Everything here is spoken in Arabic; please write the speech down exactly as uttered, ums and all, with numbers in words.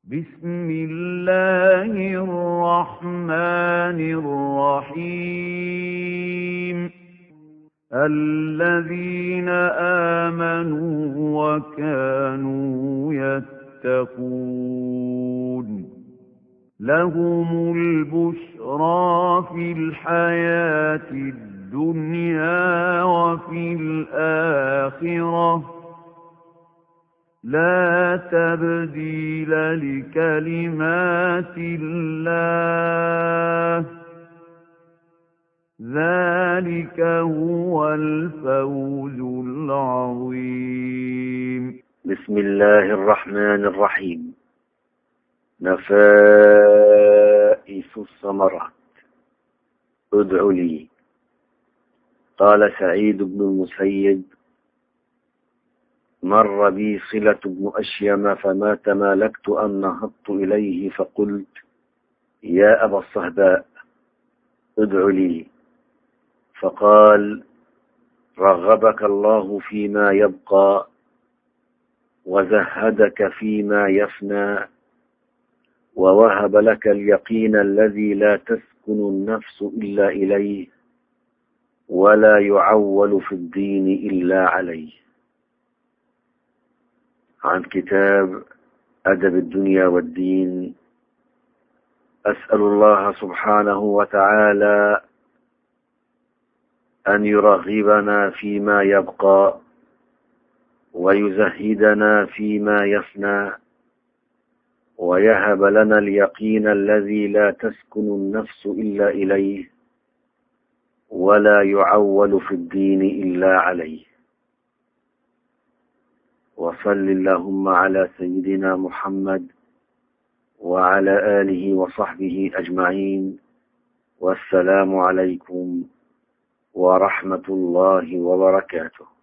بسم الله الرحمن الرحيم الذين آمنوا وكانوا يتقون لهم البشرى في الحياة الدنيا وفي الآخرة لا تبديل لكلمات الله ذلك هو الفوز العظيم. بسم الله الرحمن الرحيم. نفائس الثمرات. ادع لي. قال سعيد بن المسيب: مر بي صلة بن أشيم فما تمالكت أن نهضت إليه فقلت: يا أبا الصهباء ادع لي. فقال: رغبك الله فيما يبقى وزهدك فيما يفنى ووهب لك اليقين الذي لا تسكن النفس إلا إليه ولا يعول في الدين إلا عليه. عن كتاب أدب الدنيا والدين. أسأل الله سبحانه وتعالى أن يرغبنا فيما يبقى ويزهدنا فيما يفنى ويهب لنا اليقين الذي لا تسكن النفس إلا إليه ولا يعول في الدين إلا عليه. وصل اللهم على سيدنا محمد وعلى آله وصحبه أجمعين، والسلام عليكم ورحمة الله وبركاته.